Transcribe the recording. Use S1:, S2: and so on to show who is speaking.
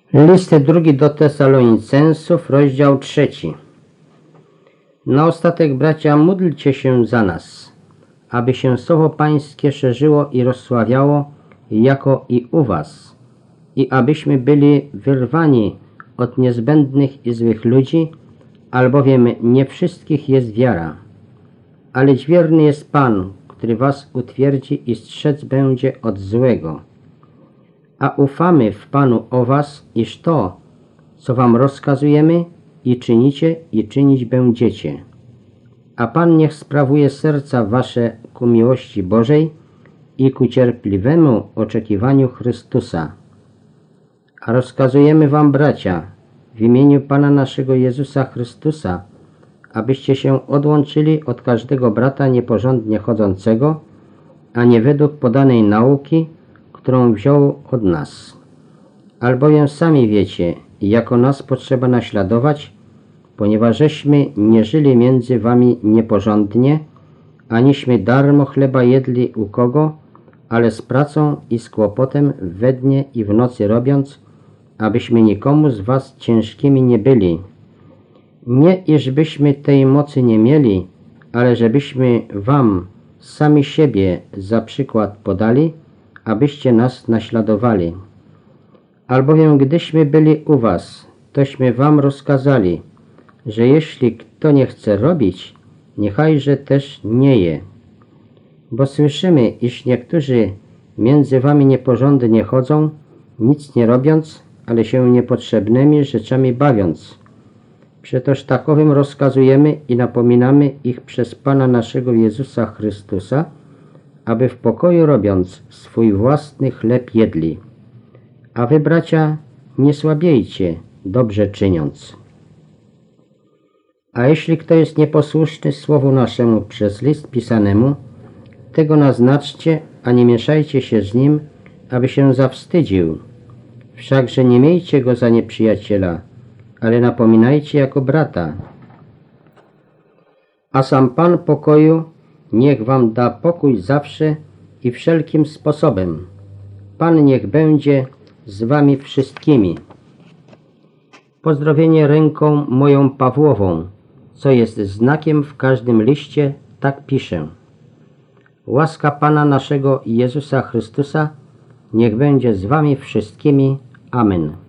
S1: List drugi do Tesaloniceńców, rozdział 3. Na ostatek, bracia, módlcie się za nas, aby się słowo Pańskie szerzyło i rozsławiało, jako i u was, i abyśmy byli wyrwani od niezbędnych i złych ludzi, albowiem nie wszystkich jest wiara. Ale wierny jest Pan, który was utwierdzi i strzec będzie od złego. A ufamy w Panu o was, iż to, co wam rozkazujemy, i czynicie, i czynić będziecie. A Pan niech sprawuje serca wasze ku miłości Bożej i ku cierpliwemu oczekiwaniu Chrystusa. A rozkazujemy wam, bracia, w imieniu Pana naszego Jezusa Chrystusa, abyście się odłączyli od każdego brata nieporządnie chodzącego, a nie według podanej nauki, którą wziął od nas. Albowiem sami wiecie, jako nas potrzeba naśladować, ponieważ żeśmy nie żyli między wami nieporządnie, aniśmy darmo chleba jedli u kogo, ale z pracą i z kłopotem we dnie i w nocy robiąc, abyśmy nikomu z was ciężkimi nie byli. Nie iżbyśmy tej mocy nie mieli, ale żebyśmy wam sami siebie za przykład podali, abyście nas naśladowali. Albowiem gdyśmy byli u was, tośmy wam rozkazali, że jeśli kto nie chce robić, niechajże też nie je. Bo słyszymy, iż niektórzy między wami nieporządnie chodzą, nic nie robiąc, ale się niepotrzebnymi rzeczami bawiąc. Przetoż takowym rozkazujemy i napominamy ich przez Pana naszego Jezusa Chrystusa, aby w pokoju robiąc swój własny chleb jedli. A wy, bracia, nie słabiejcie, dobrze czyniąc. A jeśli kto jest nieposłuszny słowu naszemu przez list pisanemu, tego naznaczcie, a nie mieszajcie się z nim, aby się zawstydził. Wszakże nie miejcie go za nieprzyjaciela, ale napominajcie jako brata. A sam Pan pokoju niech wam da pokój zawsze i wszelkim sposobem. Pan niech będzie z wami wszystkimi. Pozdrowienie ręką moją Pawłową, co jest znakiem w każdym liście, tak piszę. Łaska Pana naszego Jezusa Chrystusa niech będzie z wami wszystkimi. Amen.